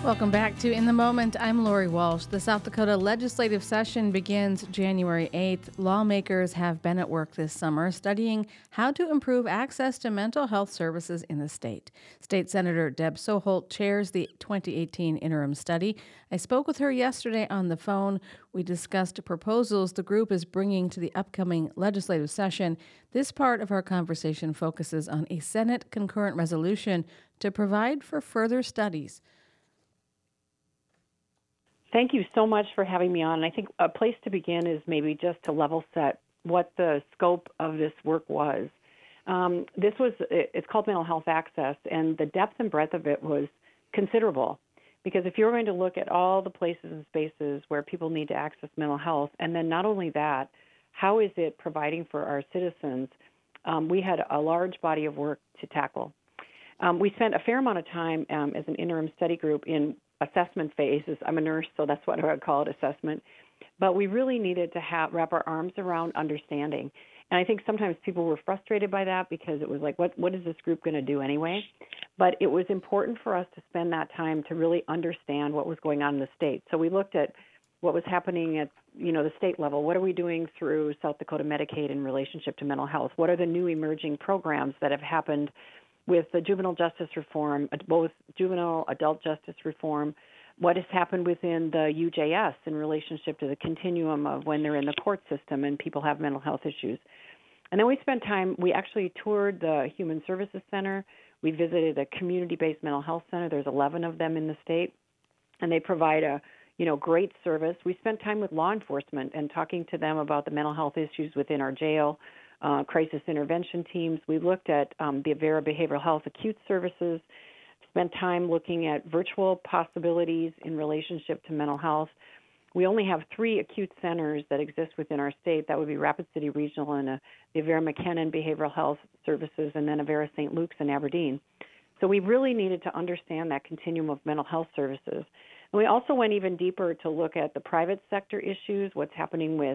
Welcome back to In the Moment. I'm Lori Walsh. The South Dakota legislative session begins January 8th. Lawmakers have been at work this summer studying how to improve access to mental health services in the state. State Senator Deb Soholt chairs the 2018 interim study. I spoke with her yesterday on the phone. We discussed proposals the group is bringing to the upcoming legislative session. This part of our conversation focuses on a Senate concurrent resolution to provide for further studies. Thank you so much for having me on. I think a place to begin is maybe just to level set what the scope of this work was. It's called Mental Health Access, and the depth and breadth of it was considerable. Because if you're going to look at all the places and spaces where people need to access mental health, and then not only that, how is it providing for our citizens, we had a large body of work to tackle. We spent a fair amount of time as an interim study group in assessment phases. I'm a nurse, so that's what I would call it, assessment. But we really needed to wrap our arms around understanding. And I think sometimes people were frustrated by that because it was like, what is this group going to do anyway? But it was important for us to spend that time to really understand what was going on in the state. So we looked at what was happening at the state level. What are we doing through South Dakota Medicaid in relationship to mental health? What are the new emerging programs that have happened with the juvenile justice reform, both juvenile adult justice reform, what has happened within the UJS in relationship to the continuum of when they're in the court system and people have mental health issues. And then we spent time, we actually toured the Human Services Center. We visited a community-based mental health center. There's 11 of them in the state, and they provide a great service. We spent time with law enforcement and talking to them about the mental health issues within our jail, crisis intervention teams. We looked at the Avera Behavioral Health Acute Services, spent time looking at virtual possibilities in relationship to mental health. We only have 3 acute centers that exist within our state. That would be Rapid City Regional and the Avera McKinnon Behavioral Health Services, and then Avera St. Luke's in Aberdeen. So we really needed to understand that continuum of mental health services. And we also went even deeper to look at the private sector issues, what's happening with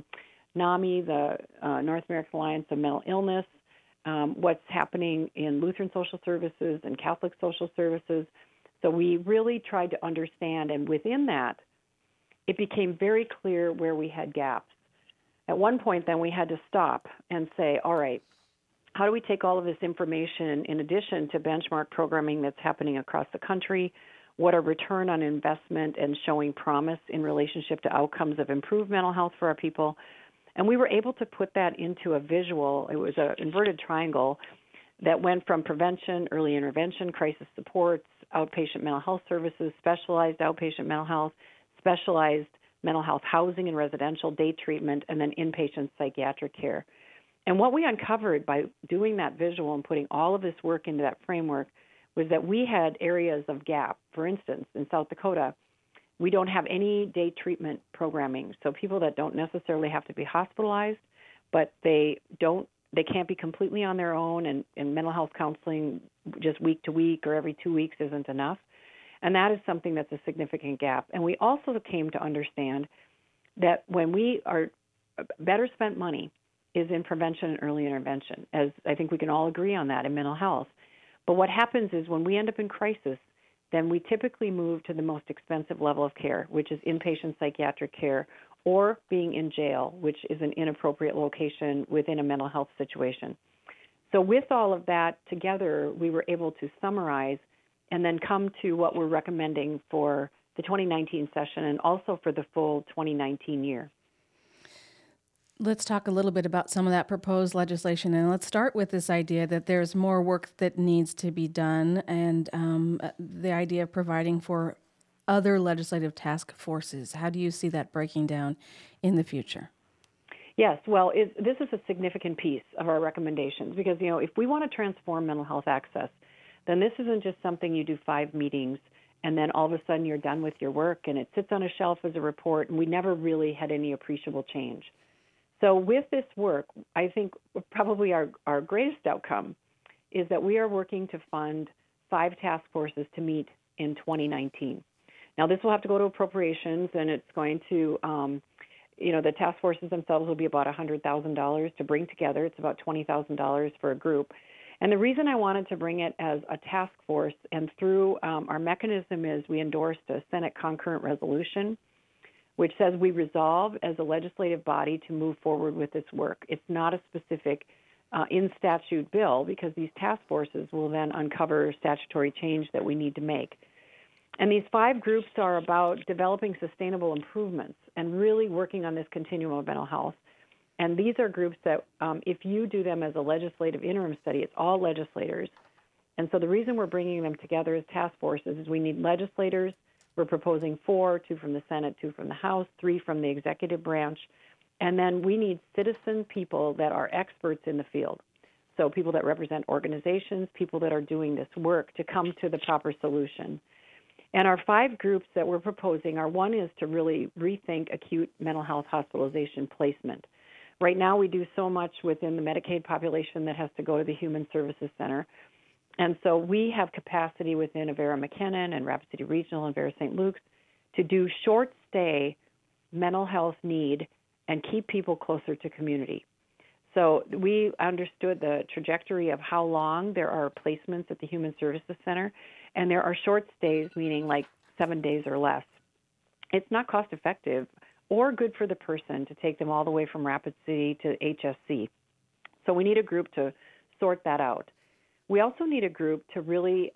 NAMI, the North American Alliance of Mental Illness, what's happening in Lutheran Social Services and Catholic Social Services. So we really tried to understand, and within that, it became very clear where we had gaps. At one point, then, we had to stop and say, all right, how do we take all of this information in addition to benchmark programming that's happening across the country? What are return on investment and showing promise in relationship to outcomes of improved mental health for our people? And we were able to put that into a visual. It was an inverted triangle that went from prevention, early intervention, crisis supports, outpatient mental health services, specialized outpatient mental health, specialized mental health housing and residential day treatment, and then inpatient psychiatric care. And what we uncovered by doing that visual and putting all of this work into that framework was that we had areas of gap. For instance, in South Dakota, we don't have any day treatment programming. So people that don't necessarily have to be hospitalized, but they can't be completely on their own, and mental health counseling just week to week or every 2 weeks isn't enough. And that is something that's a significant gap. And we also came to understand that when we are better spent money is in prevention and early intervention, as I think we can all agree on that in mental health. But what happens is when we end up in crisis, then we typically move to the most expensive level of care, which is inpatient psychiatric care, or being in jail, which is an inappropriate location within a mental health situation. So with all of that together, we were able to summarize and then come to what we're recommending for the 2019 session and also for the full 2019 year. Let's talk a little bit about some of that proposed legislation, and let's start with this idea that there's more work that needs to be done, and the idea of providing for other legislative task forces. How do you see that breaking down in the future? Yes, well, this is a significant piece of our recommendations because, if we want to transform mental health access, then this isn't just something you do 5 meetings and then all of a sudden you're done with your work and it sits on a shelf as a report and we never really had any appreciable change. So with this work, I think probably our greatest outcome is that we are working to fund 5 task forces to meet in 2019. Now, this will have to go to appropriations, and it's going to, the task forces themselves will be about $100,000 to bring together. It's about $20,000 for a group. And the reason I wanted to bring it as a task force and through our mechanism is we endorsed a Senate concurrent resolution which says we resolve as a legislative body to move forward with this work. It's not a specific in statute bill because these task forces will then uncover statutory change that we need to make. And these 5 groups are about developing sustainable improvements and really working on this continuum of mental health. And these are groups that, if you do them as a legislative interim study, it's all legislators. And so the reason we're bringing them together as task forces is we need legislators. We're proposing 4, 2 from the Senate, 2 from the House, 3 from the executive branch. And then we need citizen people that are experts in the field. So people that represent organizations, people that are doing this work to come to the proper solution. And our 5 groups that we're proposing are, one is to really rethink acute mental health hospitalization placement. Right now we do so much within the Medicaid population that has to go to the Human Services Center. And so we have capacity within Avera McKinnon and Rapid City Regional and Avera St. Luke's to do short stay mental health need and keep people closer to community. So we understood the trajectory of how long there are placements at the Human Services Center, and there are short stays, meaning like 7 days or less. It's not cost effective or good for the person to take them all the way from Rapid City to HSC. So we need a group to sort that out. We also need a group to really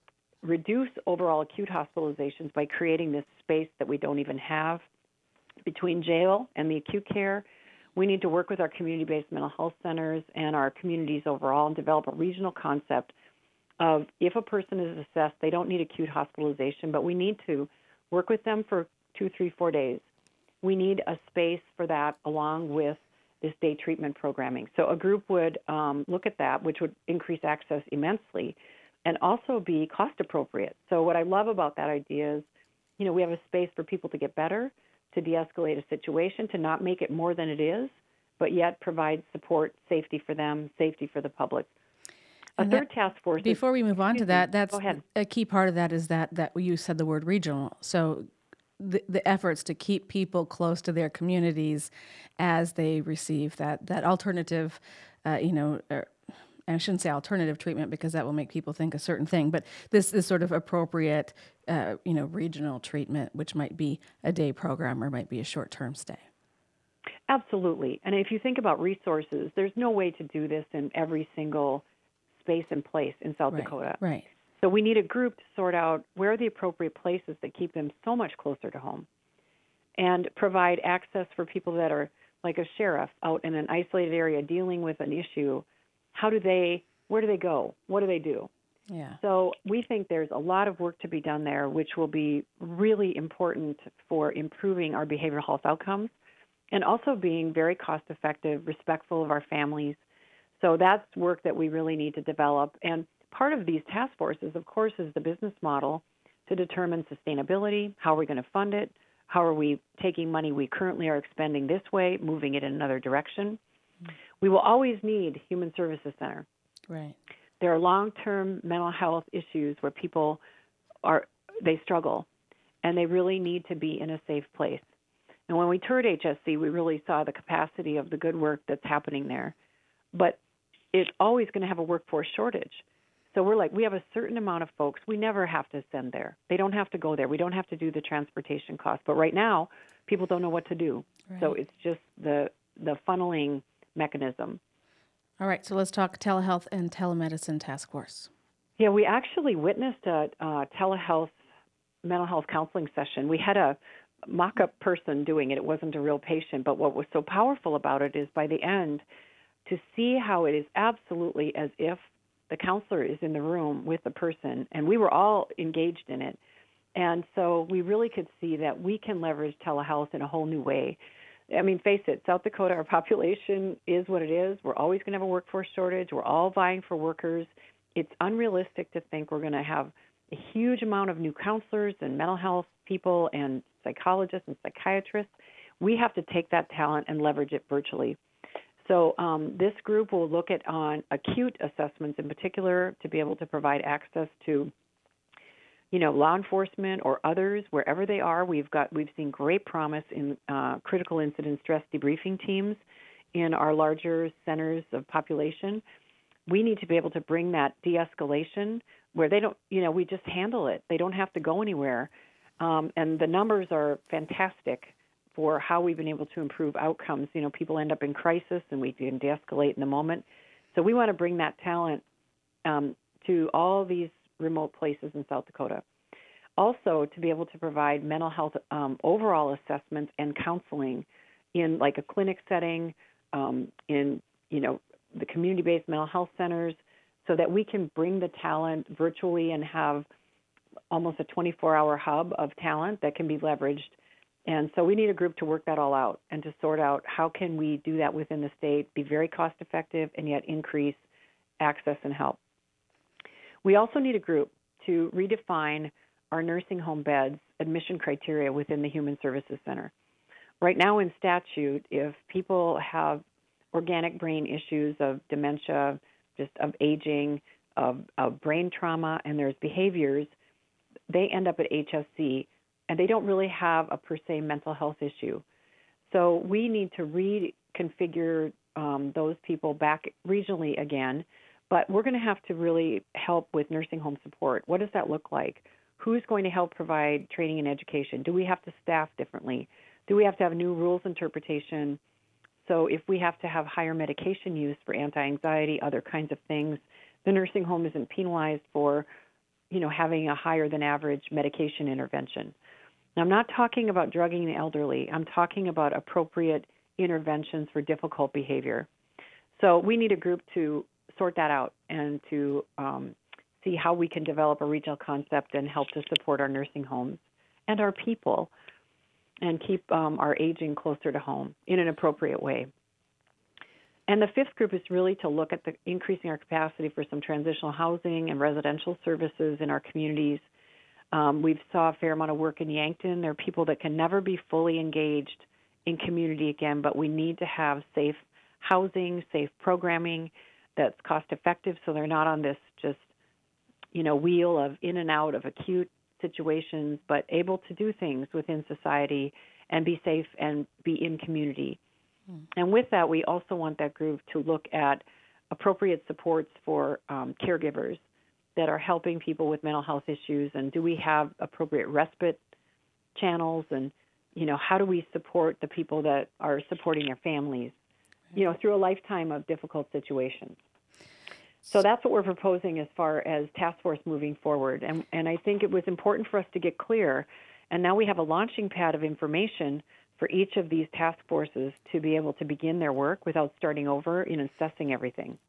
reduce overall acute hospitalizations by creating this space that we don't even have between jail and the acute care. We need to work with our community-based mental health centers and our communities overall and develop a regional concept of if a person is assessed, they don't need acute hospitalization, but we need to work with them for 2, 3, 4 days. We need a space for that along with this day treatment programming. So a group would look at that, which would increase access immensely and also be cost appropriate. So what I love about that idea is, we have a space for people to get better, to de-escalate a situation, to not make it more than it is, but yet provide support, safety for them, safety for the public. Third task force. Before we move on to that, that's a key part of that is that you said the word regional. So the efforts to keep people close to their communities as they receive that alternative, I shouldn't say alternative treatment because that will make people think a certain thing, but this is sort of appropriate, regional treatment, which might be a day program or might be a short-term stay. Absolutely. And if you think about resources, there's no way to do this in every single space and place in South Dakota. Right. So we need a group to sort out where are the appropriate places that keep them so much closer to home and provide access for people that are like a sheriff out in an isolated area dealing with an issue. Where do they go? What do they do? Yeah. So we think there's a lot of work to be done there, which will be really important for improving our behavioral health outcomes and also being very cost effective, respectful of our families. So that's work that we really need to develop. And part of these task forces, of course, is the business model to determine sustainability. How are we going to fund it? How are we taking money we currently are expending this way, moving it in another direction? Mm-hmm. We will always need Human Services Center. Right. There are long-term mental health issues where people they struggle, and they really need to be in a safe place. And when we toured HSC, we really saw the capacity of the good work that's happening there. But it's always going to have a workforce shortage. So we have a certain amount of folks we never have to send there. They don't have to go there. We don't have to do the transportation costs. But right now, people don't know what to do. Right. So it's just the funneling mechanism. All right, so let's talk telehealth and telemedicine task force. Yeah, we actually witnessed a telehealth mental health counseling session. We had a mock-up person doing it. It wasn't a real patient, but what was so powerful about it is by the end, to see how it is absolutely as if the counselor is in the room with the person, and we were all engaged in it. And so we really could see that we can leverage telehealth in a whole new way. I mean, face it, South Dakota, our population is what it is. We're always going to have a workforce shortage. We're all vying for workers. It's unrealistic to think we're going to have a huge amount of new counselors and mental health people and psychologists and psychiatrists. We have to take that talent and leverage it virtually. So this group will look at on acute assessments in particular to be able to provide access to, law enforcement or others wherever they are. We've seen great promise in critical incident stress debriefing teams in our larger centers of population. we need to be able to bring that de-escalation where they don't, we just handle it. They don't have to go anywhere. And the numbers are fantastic for how we've been able to improve outcomes. People end up in crisis, and we can de-escalate in the moment. So we want to bring that talent to all these remote places in South Dakota. Also, to be able to provide mental health overall assessments and counseling in like a clinic setting, in the community-based mental health centers, so that we can bring the talent virtually and have almost a 24-hour hub of talent that can be leveraged. And so we need a group to work that all out and to sort out how can we do that within the state, be very cost-effective, and yet increase access and help. We also need a group to redefine our nursing home beds admission criteria within the Human Services Center. Right now in statute, if people have organic brain issues of dementia, just of aging, of brain trauma, and there's behaviors, they end up at HSC, and they don't really have a per se mental health issue. So we need to reconfigure those people back regionally again, but we're going to have to really help with nursing home support. What does that look like? Who's going to help provide training and education? Do we have to staff differently? Do we have to have new rules interpretation? So if we have to have higher medication use for anti-anxiety, other kinds of things, the nursing home isn't penalized for, having a higher than average medication intervention. Now, I'm not talking about drugging the elderly. I'm talking about appropriate interventions for difficult behavior. So we need a group to sort that out and to see how we can develop a regional concept and help to support our nursing homes and our people and keep our aging closer to home in an appropriate way. And the fifth group is really to look at increasing our capacity for some transitional housing and residential services in our communities. We've saw a fair amount of work in Yankton. There are people that can never be fully engaged in community again, but we need to have safe housing, safe programming that's cost effective so they're not on this just, wheel of in and out of acute situations, but able to do things within society and be safe and be in community. And with that, we also want that group to look at appropriate supports for caregivers that are helping people with mental health issues, and do we have appropriate respite channels, and how do we support the people that are supporting their families, through a lifetime of difficult situations. So that's what we're proposing as far as task force moving forward, and I think it was important for us to get clear, and now we have a launching pad of information for each of these task forces to be able to begin their work without starting over in assessing everything.